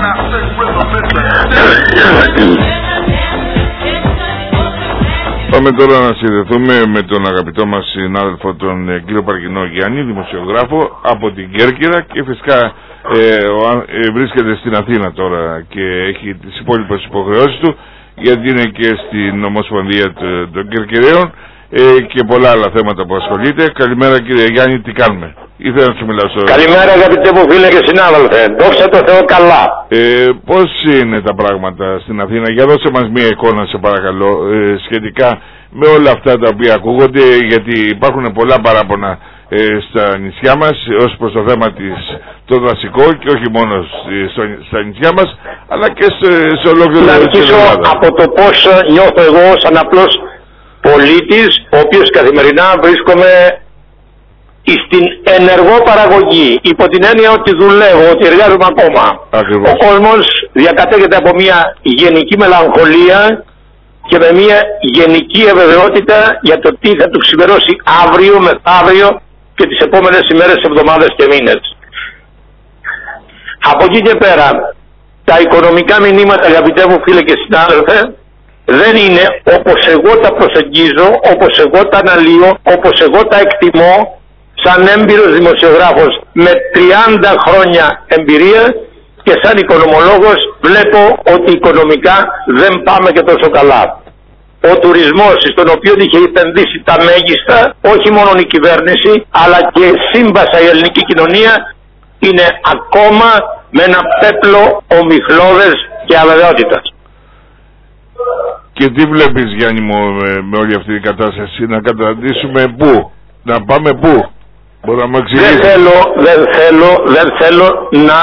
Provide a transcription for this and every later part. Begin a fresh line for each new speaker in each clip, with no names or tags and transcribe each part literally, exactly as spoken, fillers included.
Πάμε τώρα να συνδεθούμε με τον αγαπητό μας συνάδελφο, τον ε, κύριο Παρκινό Γιάννη, δημοσιογράφο από την Κέρκυρα, και φυσικά ε, ο, ε, βρίσκεται στην Αθήνα τώρα και έχει τις υπόλοιπες υποχρεώσεις του, γιατί είναι και στην Ομοσπονδία των Κερκυραίων ε, και πολλά άλλα θέματα που ασχολείται. Καλημέρα κύριε Γιάννη, τι κάνουμε? Ήθελα να σου μιλάω στο...
Καλημέρα αγαπητέ μου φίλε και συνάδελφε. Δόξα τω Θεώ καλά.
Ε, πώς είναι τα πράγματα στην Αθήνα? Για δώσε μας μία εικόνα σε παρακαλώ ε, σχετικά με όλα αυτά τα οποία ακούγονται, γιατί υπάρχουν πολλά παράπονα ε, στα νησιά μας ως προς το θέμα της, το δασικό, και όχι μόνο στο, στα νησιά μας αλλά και σε, σε ολόκληρο την Ελλάδα. Να αρχίσω
από το πώς νιώθω εγώ σαν απλός πολίτης, ο οποίος καθημερινά βρίσκομαι στην ενεργό παραγωγή, υπό την έννοια ότι δουλεύω, ότι εργάζομαι ακόμα.
Ακριβώς.
Ο κόσμος διακατέχεται από μια γενική μελαγχολία και με μια γενική αβεβαιότητα για το τι θα του ξημερώσει αύριο, μεθαύριο και τις επόμενες ημέρες, εβδομάδες και μήνες. Από εκεί και πέρα, τα οικονομικά μηνύματα, αγαπητέ μου φίλε και συνάδελφε, δεν είναι όπως εγώ τα προσεγγίζω, όπως εγώ τα αναλύω, όπως εγώ τα εκτιμώ, σαν έμπειρος δημοσιογράφος με τριάντα χρόνια εμπειρία και σαν οικονομολόγος βλέπω ότι οικονομικά δεν πάμε και τόσο καλά. Ο τουρισμός, στον οποίο είχε επενδύσει τα μέγιστα, όχι μόνο η κυβέρνηση, αλλά και σύμπασα η ελληνική κοινωνία, είναι ακόμα με ένα πέπλο ομιχλώδες και αβεβαιότητας.
Και τι βλέπεις Γιάννη μου με, με όλη αυτή την κατάσταση? Να καταντήσουμε πού? Να πάμε πού?
Δεν θέλω, δεν θέλω, δεν θέλω να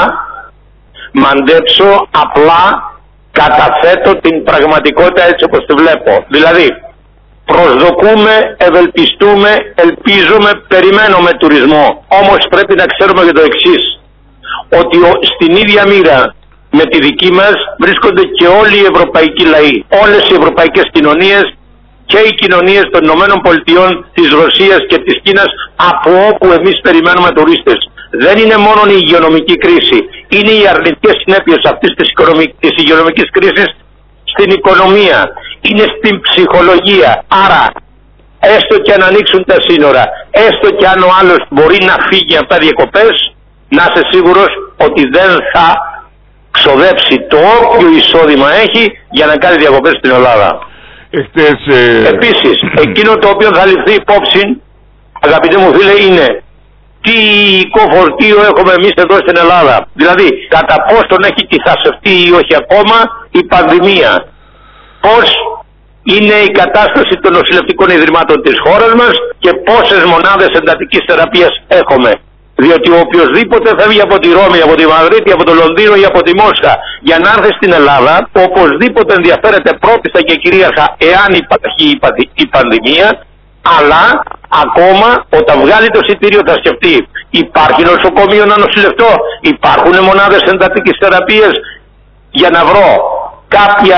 μαντέψω, απλά καταθέτω την πραγματικότητα έτσι όπως τη βλέπω. Δηλαδή, προσδοκούμε, ευελπιστούμε, ελπίζουμε, περιμένουμε τουρισμό. Όμως πρέπει να ξέρουμε για το εξής, ότι ο, στην ίδια μοίρα με τη δική μας βρίσκονται και όλοι οι ευρωπαϊκοί λαοί, όλες οι ευρωπαϊκές κοινωνίες και οι κοινωνίες των Ηνωμένων Πολιτειών, της Ρωσίας και της Κίνας, από όπου εμείς περιμένουμε τουρίστες. Δεν είναι μόνο η υγειονομική κρίση, είναι οι αρνητικές συνέπειες αυτής της, της υγειονομικής κρίσης στην οικονομία, είναι στην ψυχολογία. Άρα, έστω και αν ανοίξουν τα σύνορα, έστω και αν ο άλλος μπορεί να φύγει από τα διακοπές, να είσαι σίγουρος ότι δεν θα ξοδέψει το όποιο εισόδημα έχει για να κάνει διακοπές στην Ελλάδα.
Εχθές, ε...
Επίσης, εκείνο το οποίο θα ληφθεί υπόψη, αγαπητέ μου φίλε, είναι τι υλικό φορτίο έχουμε εμείς εδώ στην Ελλάδα. Δηλαδή, κατά πόσον έχει τυθασευτεί ή όχι ακόμα η πανδημία. Πώς είναι η κατάσταση των νοσηλευτικών ιδρυμάτων της χώρας μας και πόσες μονάδες εντατικής θεραπείας έχουμε. Διότι οποιοσδήποτε φεύγει από τη Ρώμη, από τη Μαδρίτη, από το Λονδίνο ή από τη Μόσχα για να έρθει στην Ελλάδα, οπωσδήποτε ενδιαφέρεται πρώτιστα και κυρίαρχα εάν υπάρχει η πανδημία, αλλά ακόμα όταν βγάλει το εισιτήριο θα σκεφτεί, υπάρχει νοσοκομείο να νοσηλευτώ, υπάρχουν μονάδες εντατικής θεραπείας, για να βρω κάποια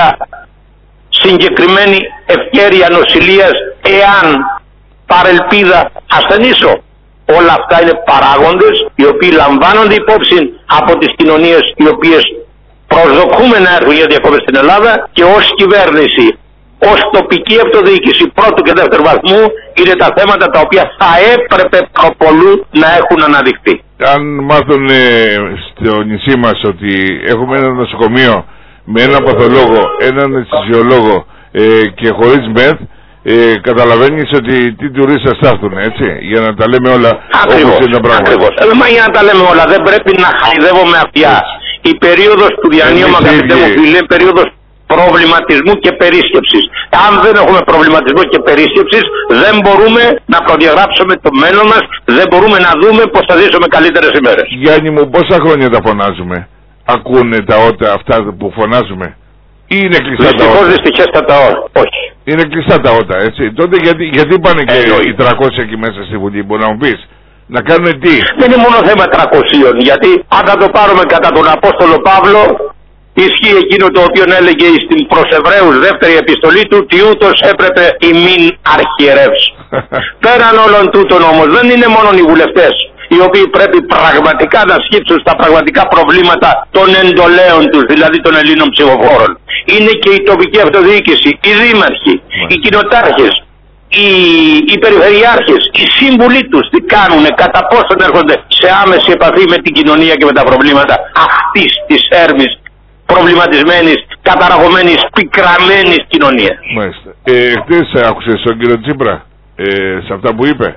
συγκεκριμένη ευκαιρία νοσηλείας εάν παρελπίδα ασθενήσω. Όλα αυτά είναι παράγοντες οι οποίοι λαμβάνονται υπόψη από τις κοινωνίες οι οποίες προσδοκούμε να έρθουν για διακοπές στην Ελλάδα, και ως κυβέρνηση, ως τοπική αυτοδιοίκηση πρώτου και δεύτερου βαθμού είναι τα θέματα τα οποία θα έπρεπε προπολού να έχουν αναδειχθεί.
Αν μάθουν ε, στο νησί μας ότι έχουμε ένα νοσοκομείο με έναν παθολόγο, έναν αισθησιολόγο ε, και χωρίς μεθ, Ε, καταλαβαίνεις ότι τι τουρίστες θα έρθουν, έτσι, για να τα λέμε όλα
ακριβώς,
όπως είναι τα πράγματα.
Ακριβώς. Ε, μα για να τα λέμε όλα, δεν πρέπει να χαϊδεύουμε αυτιά. Η περίοδος του διανύωμα, αγαπητέ μου φίλε, είναι περίοδος προβληματισμού και περίσκεψης. Αν δεν έχουμε προβληματισμό και περίσκεψης, δεν μπορούμε να προδιαγράψουμε το μέλλον μας, δεν μπορούμε να δούμε πως θα ζήσουμε καλύτερες ημέρες.
Γιάννη μου, πόσα χρόνια τα φωνάζουμε? Ακούνε τα ότα αυτά που φωνάζουμε? Ή είναι κλειστά τα ότα?
Δυστυχέστατα όχι.
Είναι κλειστά τα ότα, έτσι. Τότε γιατί, γιατί πάνε και ε, οι τριακόσιοι εκεί μέσα στη Βουλή, μπορεί να μου πεις? Να κάνουν τι?
Δεν είναι μόνο θέμα τριακοσίων, γιατί αν θα το πάρουμε κατά τον Απόστολο Παύλο, ισχύει εκείνο το οποίο έλεγε στην προς Εβραίους δεύτερη επιστολή του, τι ούτως έπρεπε ημίν αρχιερεύς. Πέραν όλων τούτων όμως δεν είναι μόνο οι βουλευτές. οι οποίοι πρέπει πραγματικά να σκύψουν στα πραγματικά προβλήματα των εντολέων τους, δηλαδή των Ελλήνων ψηφοφόρων. Είναι και η τοπική αυτοδιοίκηση, οι δήμαρχοι, mm. οι κοινοτάρχες, οι, οι περιφερειάρχες, οι σύμβουλοι τους τι κάνουνε, κατά πόσο έρχονται σε άμεση επαφή με την κοινωνία και με τα προβλήματα αυτής της έρμης προβληματισμένης, καταραγωμένης, πικραμένης κοινωνίας.
Μάλιστα. Ε, χτες άκουσες τον κύριο Τσίπρα ε, σε αυτά που είπε?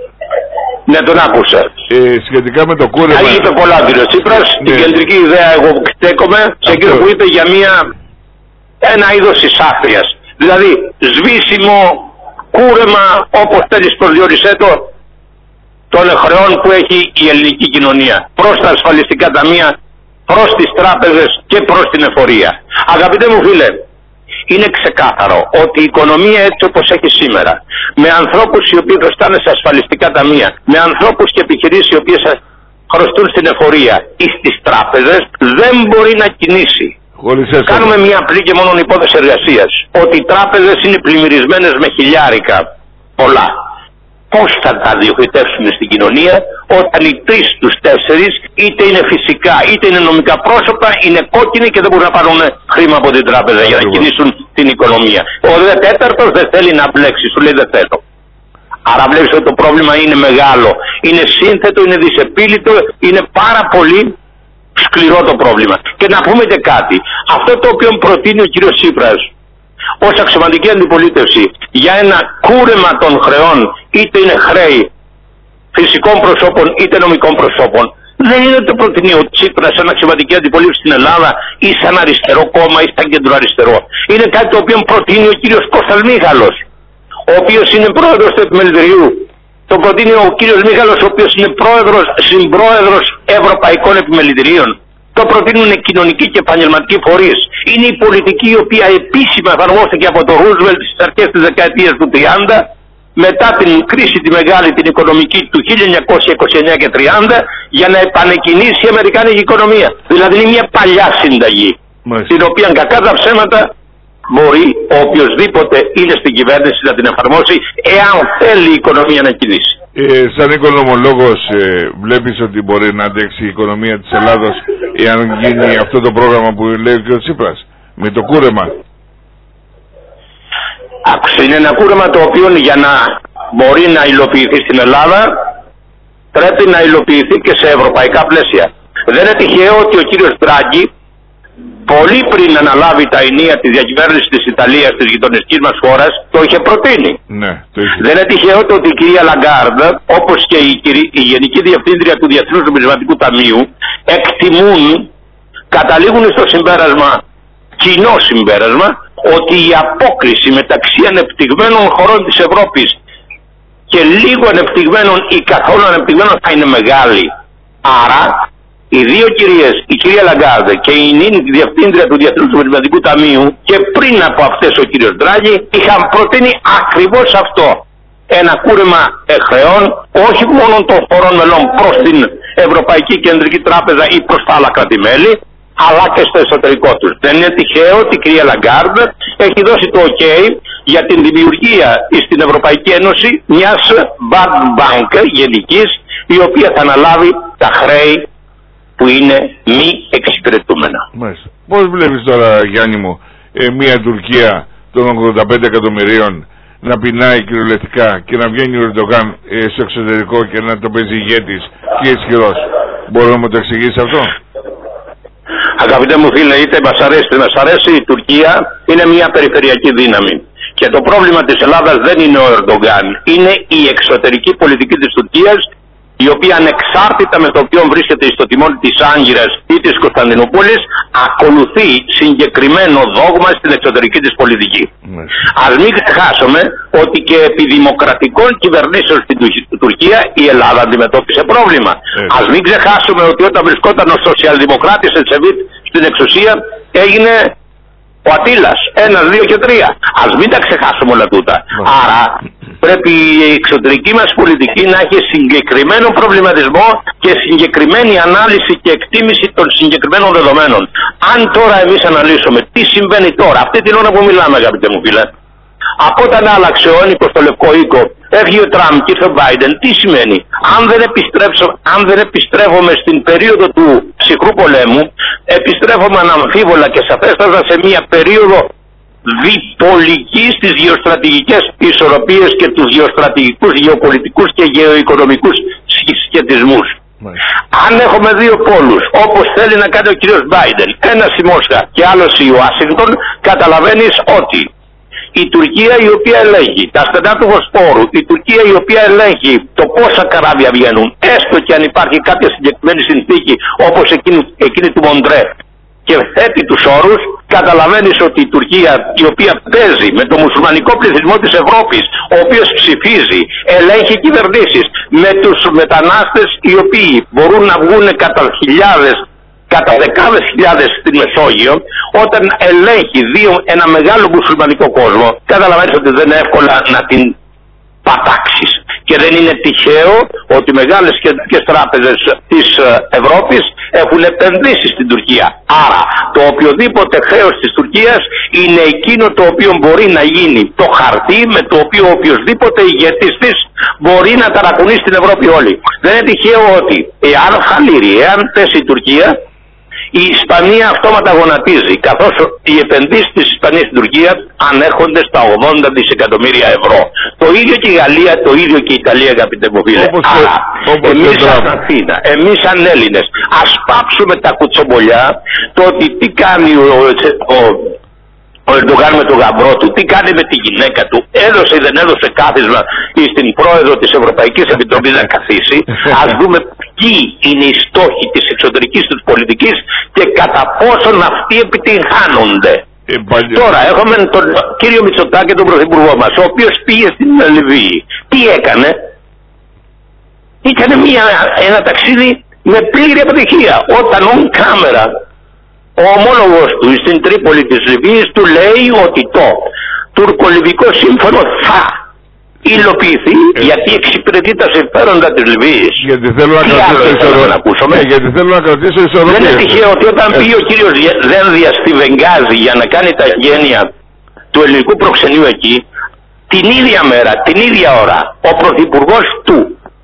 Ναι, τον άκουσα.
Ε, σχετικά με το κούρεμα...
Α, είπε πολλά ο κύριος Τσίπρας. Ναι. Την κεντρική ιδέα εγώ στέκομαι σε εκείνο που είπε για μια, ένα είδος εισάφριας. Δηλαδή σβήσιμο κούρεμα, όπως θέλεις προσδιορισέ το, των χρεών που έχει η ελληνική κοινωνία προς τα ασφαλιστικά ταμεία, προς τις τράπεζες και προς την εφορία. Αγαπητέ μου φίλε, είναι ξεκάθαρο ότι η οικονομία έτσι όπως έχει σήμερα, με ανθρώπους οι οποίοι χρωστάνε σε ασφαλιστικά ταμεία, με ανθρώπους και επιχειρήσεις οι οποίες χρωστούν στην εφορία ή στις τράπεζες, δεν μπορεί να κινήσει. Κάνουμε μια απλή και μόνο υπόθεση εργασίας, ότι οι τράπεζες είναι πλημμυρισμένες με χιλιάρικα πολλά. Πώς θα τα διοχετεύσουν στην κοινωνία όταν οι τρεις τους τέσσερις είτε είναι φυσικά είτε είναι νομικά πρόσωπα, είναι κόκκινοι και δεν μπορούν να πάρουν χρήμα από την τράπεζα για να κινήσουν την οικονομία. Ο δε τέταρτος δεν θέλει να μπλέξει, σου λέει δεν θέλω. Άρα βλέπεις ότι το πρόβλημα είναι μεγάλο, είναι σύνθετο, είναι δυσεπίλητο, είναι πάρα πολύ σκληρό το πρόβλημα. Και να πούμε και κάτι, αυτό το οποίο προτείνει ο κύριος Τσίπρας ως αξιωματική αντιπολίτευση για ένα κούρεμα των χρεών, είτε είναι χρέη φυσικών προσώπων είτε νομικών προσώπων, δεν είναι το προτείνει ο Τσίπρας σαν αξιωματική αντιπολίτευση στην Ελλάδα ή σαν αριστερό κόμμα ή σαν κεντροαριστερό. Είναι κάτι το οποίο προτείνει ο κύριος Κώστας Μίχαλος, ο οποίος είναι πρόεδρος του Επιμελητηρίου. Το προτείνει ο κύριος Μίχαλος, ο οποίος είναι πρόεδρος, συμπρόεδρος Ευρωπαϊκών Επιμελητηρίων. Το προτείνουν κοινωνικοί και επαγγελματικοί φορείς. Είναι η πολιτική η οποία επίσημα εφαρμόστηκε από τον Ρούσβελτ στις αρχές της δεκαετίας του τριάντα, μετά την κρίση τη μεγάλη την οικονομική του χίλια εννιακόσια είκοσι εννιά και τριάντα, για να επανεκκινήσει η αμερικάνικη οικονομία. Δηλαδή είναι μια παλιά συνταγή, Μάλιστα. την οποία κακά τα ψέματα μπορεί οποιοσδήποτε είναι στην κυβέρνηση να την εφαρμόσει, εάν θέλει η οικονομία να κινήσει.
Ε, σαν οικονομολόγος ε, βλέπεις ότι μπορεί να αντέξει η οικονομία της Ελλάδος εάν γίνει αυτό το πρόγραμμα που λέει και ο Τσίπρας με το κούρεμα?
Άκουσε, είναι ένα κούρεμα το οποίο για να μπορεί να υλοποιηθεί στην Ελλάδα πρέπει να υλοποιηθεί και σε ευρωπαϊκά πλαίσια. Δεν είναι τυχαίο ότι ο κύριος Ντράγκη πολύ πριν αναλάβει τα ενία τη διακυβέρνηση της Ιταλίας, της γειτονικής μας χώρας, το είχε προτείνει.
Ναι, το είχε.
Δεν είναι τυχαίο το ότι η κυρία Λαγκάρντ, όπως και η, η Γενική Διευθύντρια του Διεθνούς Νομισματικού Ταμείου, εκτιμούν, καταλήγουν στο συμπέρασμα, κοινό συμπέρασμα, ότι η απόκριση μεταξύ ανεπτυγμένων χωρών της Ευρώπης και λίγο ανεπτυγμένων ή καθόλου ανεπτυγμένων θα είναι μεγάλη. Άρα, οι δύο κυρίες, η κυρία Λαγκάρντε και η νυν διευθύντρια του Διεθνούς Νομισματικού Ταμείου και πριν από αυτές ο κύριος Ντράγκη είχαν προτείνει ακριβώς αυτό. Ένα κούρεμα χρεών όχι μόνο των χωρών μελών προς την Ευρωπαϊκή Κεντρική Τράπεζα ή προς τα άλλα κράτη-μέλη, αλλά και στο εσωτερικό τους. Δεν είναι τυχαίο ότι η κυρία Λαγκάρντε έχει δώσει το OK για την δημιουργία στην Ευρωπαϊκή Ένωση μιας bad bank γενικής, η οποία θα αναλάβει τα χρέη που είναι μη εξυπηρετούμενα.
Μάλιστα. Πώς βλέπεις τώρα, Γιάννη μου, ε, μια Τουρκία των ογδόντα πέντε εκατομμυρίων να πεινάει κυριολεκτικά και να βγαίνει ο Ερντογάν ε, στο εξωτερικό και να το παίζει ηγέτης και ισχυρός? Μπορώ να μου το εξηγήσεις αυτό?
Αγαπητέ μου φίλε, είτε μας αρέσει είτε μας αρέσει, η Τουρκία είναι μια περιφερειακή δύναμη. Και το πρόβλημα της Ελλάδας δεν είναι ο Ερντογάν, είναι η εξωτερική πολιτική της Τουρκίας, η οποία ανεξάρτητα με το οποίο βρίσκεται στο τιμόνι της Άγκυρας ή της Κωνσταντινούπολης, ακολουθεί συγκεκριμένο δόγμα στην εξωτερική της πολιτική. Mm. Ας μην ξεχάσουμε ότι και επί δημοκρατικών κυβερνήσεων στην Τουρκία η Ελλάδα αντιμετώπισε πρόβλημα. Mm. Ας μην ξεχάσουμε ότι όταν βρισκόταν ο σοσιαλδημοκράτης Ετσεβίτ στην εξουσία έγινε ο Ατήλας, ένα, δύο και τρία. Ας μην τα ξεχάσουμε όλα τούτα. Mm. Άρα πρέπει η εξωτερική μας πολιτική να έχει συγκεκριμένο προβληματισμό και συγκεκριμένη ανάλυση και εκτίμηση των συγκεκριμένων δεδομένων. Αν τώρα εμείς αναλύσουμε τι συμβαίνει τώρα, αυτή την ώρα που μιλάμε, αγαπητέ μου φίλε, Από όταν άλλαξε ο Νίκος στο Λευκό Οίκο, έφυγε ο Τραμπ και ήρθε ο Μπάιντεν, τι σημαίνει? Αν δεν, αν δεν επιστρέφουμε στην περίοδο του ψυχρού πολέμου, επιστρέφουμε αναμφίβολα και σαφέστατα σε μια περίοδο διπολικής στις γεωστρατηγικές ισορροπίες και τους γεωστρατηγικούς, γεωπολιτικούς και γεωοικονομικούς συσχετισμούς. Αν έχουμε δύο πόλους, όπως θέλει να κάνει ο κύριος Μπάιντεν, ένας η Μόσχα και άλλος η Ουάσιγκτον, καταλαβαίνεις ότι η Τουρκία η οποία ελέγχει τα στενά του Βοσπόρου, η Τουρκία η οποία ελέγχει το πόσα καράβια βγαίνουν, έστω και αν υπάρχει κάποια συγκεκριμένη συνθήκη όπως εκείνη, εκείνη του Μοντρέ, και θέτει τους όρους, καταλαβαίνεις ότι η Τουρκία, η οποία παίζει με το μουσουλμανικό πληθυσμό της Ευρώπης, ο οποίος ψηφίζει, ελέγχει κυβερνήσεις, με τους μετανάστες οι οποίοι μπορούν να βγουν κατά χιλιάδες, κατά δεκάδες χιλιάδες στην Μεσόγειο, όταν ελέγχει δύο, ένα μεγάλο μουσουλμανικό κόσμο, καταλαβαίνεις ότι δεν είναι εύκολα να την πατάξεις. Και δεν είναι τυχαίο ότι οι μεγάλες κεντρικές τράπεζες της Ευρώπης έχουν επενδύσει στην Τουρκία. Άρα το οποιοδήποτε χρέος της Τουρκίας είναι εκείνο το οποίο μπορεί να γίνει το χαρτί με το οποίο οποιοδήποτε ηγέτης της μπορεί να ταρακουνήσει την Ευρώπη όλη. Δεν είναι τυχαίο ότι εάν χαλείρει, εάν πέσει η Τουρκία, η Ισπανία αυτόματα γονατίζει, καθώς οι επενδύσεις της Ισπανίας στην Τουρκία ανέρχονται στα ογδόντα δισεκατομμύρια ευρώ. Το ίδιο και η Γαλλία, το ίδιο και η Ιταλία, αγαπητέ μου φίλε. Άρα, εμείς σαν Αθήνα, εμείς σαν Έλληνες, ας πάψουμε τα κουτσομπολιά, το ότι τι κάνει ο, ο, ο Ερντογάν με τον γαμπρό του, τι κάνει με τη γυναίκα του, έδωσε ή δεν έδωσε κάθισμα στην πρόεδρο της Ευρωπαϊκής Επιτροπής να καθίσει. Ας δούμε ποιοι είναι οι στόχοι της εξωτερικής τους πολιτικής και κατά πόσον αυτοί επιτυγχάνονται. Ε, Τώρα έχουμε τον κύριο Μητσοτάκη, τον πρωθυπουργό μας, ο οποίος πήγε στην Λιβύη. Τι έκανε? Έκανε μια, ένα ταξίδι με πλήρη αποτυχία. Όταν on κάμερα ο ομόλογος του στην Τρίπολη της Λιβύης του λέει ότι το τουρκολιβικό σύμφωνο θα υλοποιηθεί, ε, γιατί εξυπηρετεί τα συμφέροντα της Λιβύης.
Γιατί θέλω να κρατήσω ισορροπία. Ε, γιατί θέλω να κρατήσω ισορροπία.
Δεν είναι τυχαίο ότι όταν ε. πήγε ο κύριος Δένδια στη Βενγκάζη για να κάνει τα γένεια του ελληνικού προξενείου εκεί, την ίδια μέρα, την ίδια ώρα, ο πρωθυπουργός του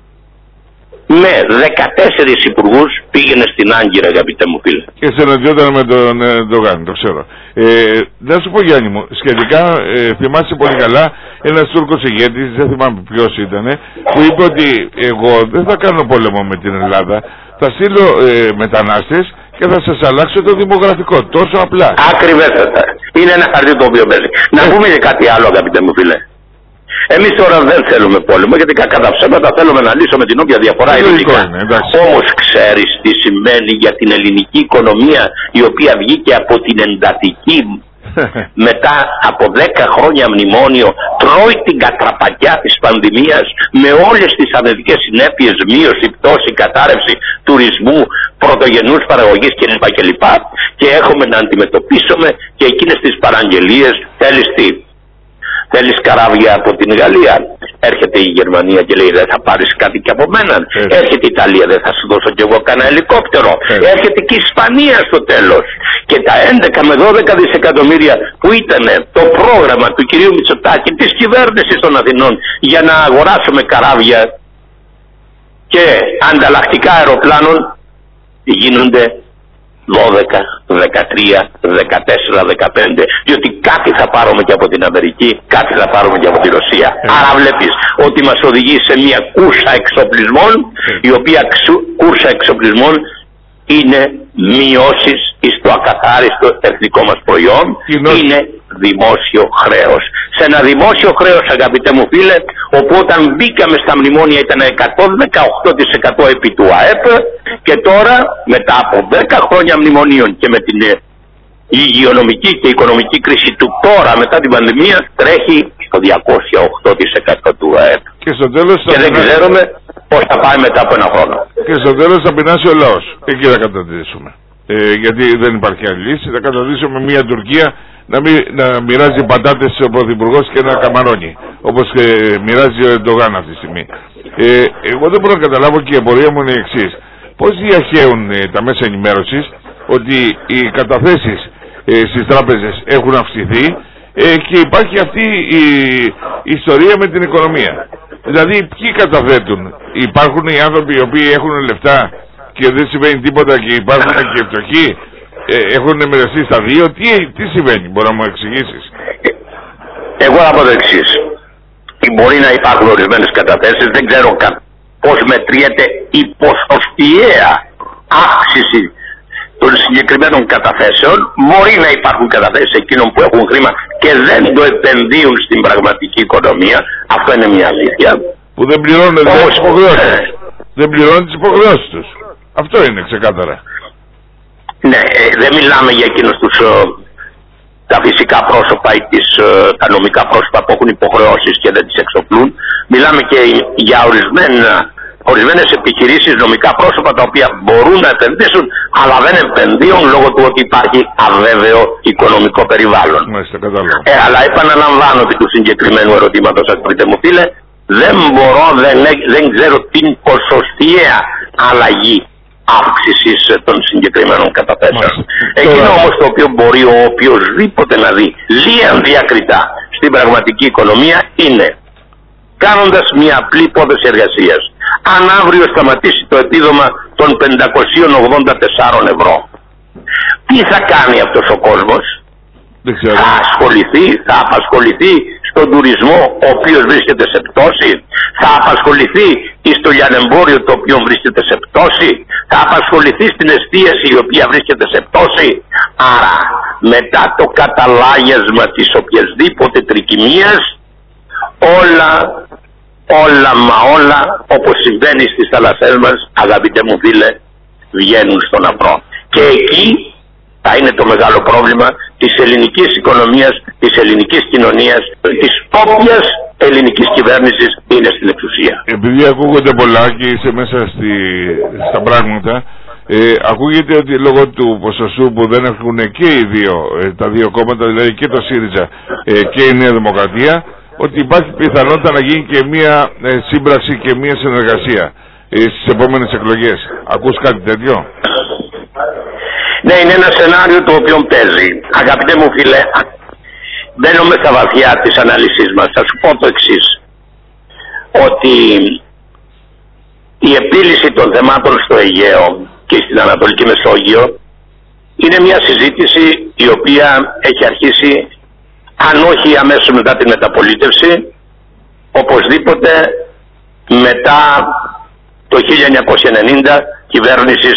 με δεκατέσσερις υπουργούς πήγαινε στην Άγκυρα, αγαπητέ μου φίλε.
Και συναντιόταν με τον Ερντογάν, το ξέρω. Ε, να σου πω, Γιάννη μου, σχετικά ε, θυμάσαι πολύ καλά ένας Τούρκος ηγέτης, δεν θυμάμαι ποιος ήταν, που είπε ότι εγώ δεν θα κάνω πόλεμο με την Ελλάδα, θα στείλω ε, μετανάστες και θα σας αλλάξω το δημογραφικό, τόσο απλά.
Ακριβέστατα. Είναι ένα χαρτί το οποίο παίζει. Ε. Να πούμε και κάτι άλλο, αγαπητέ μου φίλε. Εμείς τώρα δεν θέλουμε πόλεμο, γιατί κακά τα ψέματα θέλουμε να λύσουμε την όποια διαφορά ελληνικά. Όμως ξέρεις τι σημαίνει για την ελληνική οικονομία, η οποία βγήκε από την εντατική μετά από δέκα χρόνια μνημόνιο, τρώει την κατραπακιά της πανδημίας με όλες τις αρνητικές συνέπειες, μείωση, πτώση, κατάρρευση τουρισμού, πρωτογενούς παραγωγής κλπ. κλπ. Και έχουμε να αντιμετωπίσουμε και εκείνες τις παραγγελίες. Θέλεις τι? Θέλεις καράβια από την Γαλλία? Έρχεται η Γερμανία και λέει δεν θα πάρεις κάτι και από μένα. Έτσι. Έρχεται η Ιταλία, δεν θα σου δώσω κι εγώ κανένα ελικόπτερο. Έτσι. Έρχεται και η Ισπανία στο τέλος. Και τα έντεκα με δώδεκα δισεκατομμύρια που ήταν το πρόγραμμα του κυρίου Μητσοτάκη, της κυβέρνησης των Αθηνών, για να αγοράσουμε καράβια και ανταλλακτικά αεροπλάνων, γίνονται δώδεκα, δεκατρία, δεκατέσσερα, δεκαπέντε, διότι κάτι θα πάρουμε και από την Αμερική, κάτι θα πάρουμε και από τη Ρωσία. Mm. Άρα βλέπεις ότι μας οδηγεί σε μια κούρσα εξοπλισμών, mm. η οποία κούρσα εξοπλισμών είναι μειώσεις στο ακαθάριστο εθνικό μας προϊόν, mm. είναι δημόσιο χρέος. Σε ένα δημόσιο χρέος, αγαπητέ μου φίλε, όπου όταν μπήκαμε στα μνημόνια ήταν εκατόν δεκαοκτώ τοις εκατό επί του ΑΕΠ, και τώρα μετά από δέκα χρόνια μνημονίων και με την υγειονομική και οικονομική κρίση του τώρα μετά την πανδημία τρέχει στο διακόσια οκτώ τοις εκατό του ΑΕΠ.
Και, στο τέλος
και δεν πεινάσει... ξέρουμε πώς θα πάει μετά από ένα χρόνο.
Και στο τέλος θα πεινάσει ο λαός. Εκεί θα καταντήσουμε. Ε, γιατί δεν υπάρχει άλλη λύση. Θα καταντήσουμε μια Τουρκία να, μοι, να μοιράζει πατάτες ο Πρωθυπουργός και ένα καμαρόνι, όπως ε, μοιράζει ο Ερντογάν αυτή τη στιγμή. Ε, εγώ δεν μπορώ να καταλάβω, και η απορία μου είναι η εξής. Πώς διαχέουν ε, τα μέσα ενημέρωσης ότι οι καταθέσεις ε, στις τράπεζες έχουν αυξηθεί ε, και υπάρχει αυτή η, η ιστορία με την οικονομία. Δηλαδή ποιοι καταθέτουν? Υπάρχουν οι άνθρωποι οι οποίοι έχουν λεφτά και δεν συμβαίνει τίποτα και υπάρχουν και φτωχοί, ε, έχουν μοιραστεί στα δύο? Τι, τι συμβαίνει, μπορεί να μου εξηγήσεις?
Εγώ θα πω το εξής. Μπορεί να υπάρχουν ορισμένες καταθέσεις, δεν ξέρω πώς μετριέται η ποσοστιαία αύξηση των συγκεκριμένων καταθέσεων. Μπορεί να υπάρχουν καταθέσεις εκείνων που έχουν χρήμα και δεν το επενδύουν στην πραγματική οικονομία. Αυτό είναι μια αλήθεια.
Που δεν πληρώνουν Όμως, τις υποχρεώσεις. Ε, δεν πληρώνουν τις υποχρεώσεις τους. Αυτό είναι ξεκάθαρα.
Ναι, ε, δεν μιλάμε για εκείνους τους ε, τα φυσικά πρόσωπα ή τις, ε, τα νομικά πρόσωπα που έχουν υποχρεώσεις και δεν τις εξοπλούν. Μιλάμε και για ορισμένα Ορισμένες επιχειρήσεις, νομικά πρόσωπα τα οποία μπορούν να επενδύσουν αλλά δεν επενδύουν λόγω του ότι υπάρχει αβέβαιο οικονομικό περιβάλλον.
Μάλιστα, κατάλαβα.
Ε, αλλά επαναλαμβάνω επί του συγκεκριμένου ερωτήματος, αγαπητέ μου φίλε, δεν μπορώ, δεν, δεν ξέρω την ποσοστιαία αλλαγή αύξησης των συγκεκριμένων καταθέσεων. Εκείνο όμως το οποίο μπορεί ο οποιοσδήποτε να δει λίαν διακριτά στην πραγματική οικονομία είναι, κάνοντας μια απλή υπόθεση εργασίας, αν αύριο σταματήσει το επίδομα των πεντακόσια ογδόντα τέσσερα ευρώ, τι θα κάνει αυτός ο κόσμος? Θα ασχοληθεί, θα απασχοληθεί στον τουρισμό ο οποίος βρίσκεται σε πτώση, θα απασχοληθεί στο λιανεμπόριο το οποίο βρίσκεται σε πτώση, θα απασχοληθεί στην εστίαση η οποία βρίσκεται σε πτώση. Άρα μετά το καταλάγιασμα της οποιασδήποτε τρικυμίας, όλα όλα μα όλα, όπως συμβαίνει στις θάλασσές μας, αγαπητέ μου φίλε, βγαίνουν στον αφρό. Και εκεί θα είναι το μεγάλο πρόβλημα της ελληνικής οικονομίας, της ελληνικής κοινωνίας, της όποιας ελληνικής κυβέρνησης είναι στην εξουσία.
Επειδή ακούγονται πολλά και είσαι μέσα στη, στα πράγματα, ε, ακούγεται ότι λόγω του ποσοστού που δεν έχουν και οι δύο, ε, τα δύο κόμματα, δηλαδή και το ΣΥΡΙΖΑ ε, και η Νέα Δημοκρατία, ότι υπάρχει πιθανότητα να γίνει και μία ε, σύμπραξη και μία συνεργασία ε, στις επόμενες εκλογές. Ακούς κάτι τέτοιο?
Ναι, είναι ένα σενάριο το οποίο παίζει. Αγαπητέ μου φίλε, μπαίνουμε στα βαθιά της ανάλυσης μας. Θα σου πω το εξής, ότι η επίλυση των θεμάτων στο Αιγαίο και στην Ανατολική Μεσόγειο είναι μια συζήτηση η οποία έχει αρχίσει, αν όχι αμέσως μετά την μεταπολίτευση, οπωσδήποτε μετά το χίλια εννιακόσια ενενήντα κυβέρνησης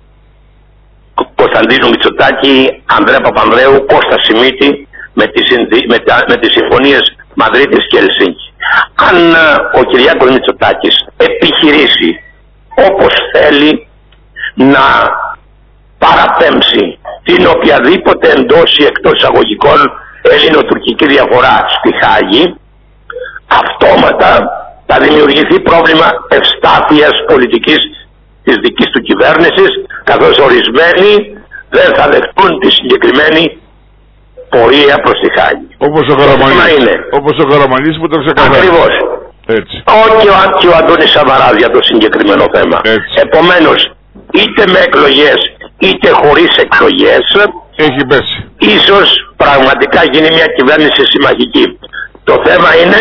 Κωνσταντίνου Μητσοτάκη, Ανδρέα Παπανδρέου, Κώστα Σιμίτη, με τις, με, τα, με τις συμφωνίες Μαδρίτης και Ελσίνκη. Αν ο Κυριάκος Μητσοτάκης επιχειρήσει όπως θέλει να παραπέμψει την οποιαδήποτε εντός ή εκτός εισαγωγικών ελληνοτουρκική διαφορά στη Χάγη, αυτόματα θα δημιουργηθεί πρόβλημα ευστάθειας πολιτικής της δικής του κυβέρνησης, καθώς ορισμένοι δεν θα δεχτούν τη συγκεκριμένη πορεία προς τη Χάγη.
Όπως ο Καραμανλής, όπως ο Καραμανλής που το ξεκαθάρισε.
Ακριβώς.
Έτσι.
Όχι ο, και ο Αντώνης Σαμαράς για το συγκεκριμένο θέμα.
Έτσι.
Επομένως, είτε με εκλογές είτε χωρίς εκλογές,
έχει πέσει.
Ίσως πραγματικά γίνει μια κυβέρνηση συμμαχική. Το θέμα είναι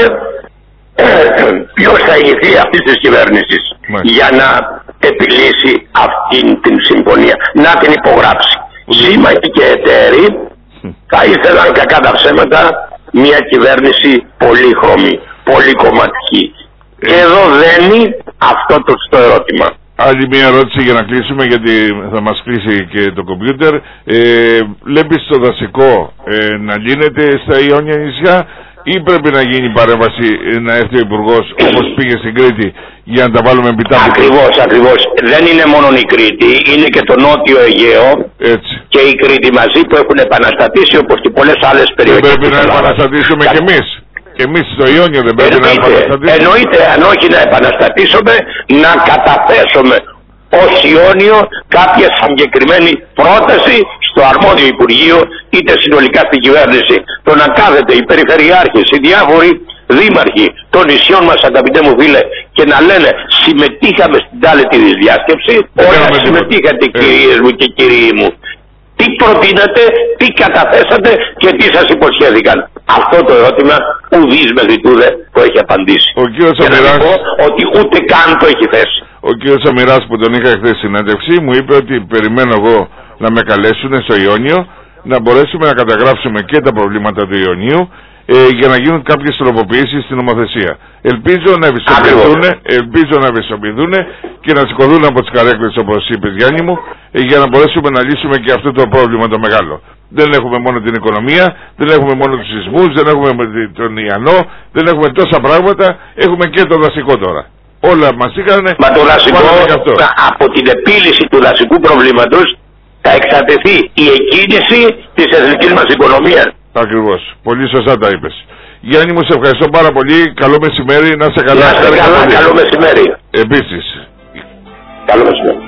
ποιος θα ηγηθεί αυτής της κυβέρνησης για να επιλύσει αυτή την συμφωνία, να την υπογράψει. Σύμμαχοι και εταίροι θα ήθελαν κακά τα ψέματα μια κυβέρνηση πολύχρωμη, πολυκομματική. Και εδώ δένει αυτό το στο ερώτημα.
Άλλη μια ερώτηση για να κλείσουμε, γιατί θα μας κλείσει και το κομπιούτερ. Ε, βλέπεις το δασικό ε, να λύνεται στα Ιόνια νησιά ή πρέπει να γίνει παρέμβαση, να έρθει ο Υπουργός όπως πήγε στην Κρήτη για να τα βάλουμε επιτάπητο?
Ακριβώς, ακριβώς. Δεν είναι μόνο η Κρήτη, είναι και το Νότιο Αιγαίο.
Έτσι.
Και η Κρήτη μαζί που έχουν επαναστατήσει, όπως και πολλές άλλες περιοχές.
Δεν πρέπει να επαναστατήσουμε κι εμείς. Και εμείς στο Ιόνιο δεν πρέπει
εννοείται,
να επαναστατήσουμε?
Εννοείται, αν όχι να επαναστατήσουμε, να καταθέσουμε ως Ιόνιο κάποια συγκεκριμένη πρόταση στο αρμόδιο Υπουργείο, είτε συνολικά στην κυβέρνηση. Το να κάθεται οι περιφερειάρχες, οι διάφοροι δήμαρχοι των νησιών μας, αγαπητέ μου φίλε, και να λένε συμμετείχαμε στην τάλη τη διάσκεψη, όλα συμμετείχατε κυρίες μου και κύριοι μου. Τι προτείνατε, τι καταθέσατε και τι σας υποσχέθηκαν. Αυτό το ερώτημα ουδής μέχρι τούδε που έχει απαντήσει.
Ο κύριος Αμυράς,
ότι ούτε καν το έχει θέσει.
Ο κύριος Αμυράς που τον είχα χθες συνέντευξη μου είπε ότι περιμένω εγώ να με καλέσουν στο Ιόνιο να μπορέσουμε να καταγράψουμε και τα προβλήματα του Ιωνίου ε, για να γίνουν κάποιες τροποποιήσεις στην νομοθεσία. Ελπίζω να ευαισθητοποιηθούν, ελπίζω να ευαισθητοποιηθούν και να σηκωθούν από τις καρέκλες, όπως είπες Γιάννη μου, ε, για να μπορέσουμε να λύσουμε και αυτό το πρόβλημα το μεγάλο. Δεν έχουμε μόνο την οικονομία, δεν έχουμε μόνο τους σεισμούς, δεν έχουμε τον Ιαννό, δεν έχουμε τόσα πράγματα, έχουμε και το δασικό τώρα. Όλα μας είχανε.
Μα το δασικό, από την επίλυση του δασικού προβλήματος θα εξαρτηθεί η εκκίνηση της εθνικής μας οικονομίας.
Ακριβώς. Πολύ σωστά τα είπες. Γιάννη μου, σε ευχαριστώ πάρα πολύ. Καλό μεσημέρι. Να είσαι καλά.
Να είστε καλά. Καλό μεσημέρι.
Επίσης.
Καλό μεσημέρι.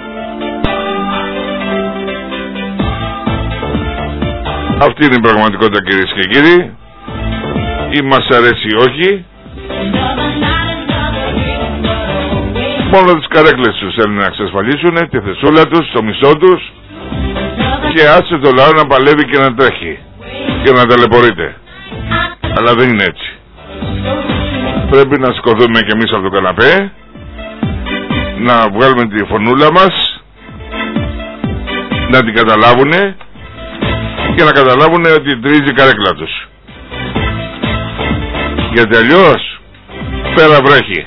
Αυτή είναι η πραγματικότητα, κυρίες και κύριοι. Ή μας αρέσει ή όχι. Μόνο τις καρέκλες τους θέλουν να εξασφαλίσουν, τη θεσούλα τους, το μισό τους, και άσε το λαό να παλεύει και να τρέχει και να ταλαιπωρείται. Αλλά δεν είναι έτσι. Πρέπει να σηκωθούμε κι εμείς από το καναπέ, να βγάλουμε τη φωνούλα μας, να την καταλάβουνε και να καταλάβουνε ότι τρίζει η καρέκλα τους. Γιατί αλλιώς πέρα βρέχει.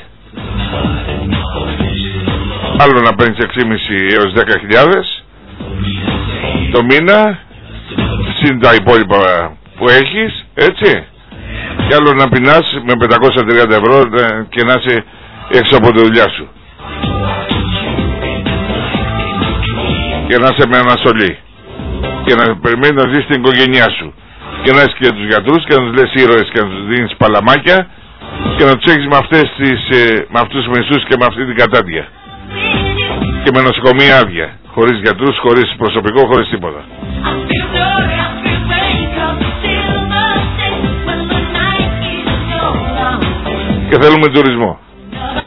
Άλλο να παίρνεις έξι και μισό έως δέκα χιλιάδες το μήνα συν τα υπόλοιπα που έχεις, έτσι, και άλλο να πεινάς με πεντακόσια τριάντα ευρώ και να είσαι έξω από τη δουλειά σου και να είσαι με αναστολή και να περιμένεις να ζεις την οικογένειά σου και να έχεις και τους γιατρούς και να τους λες ήρωες και να τους δίνεις παλαμάκια και να τους έχεις με, αυτές τις, με αυτούς τους μισούς και με αυτή την κατάδια και με νοσοκομεία άδεια, χωρίς γιατρούς, χωρίς προσωπικό, χωρίς τίποτα. Και θέλουμε τουρισμό.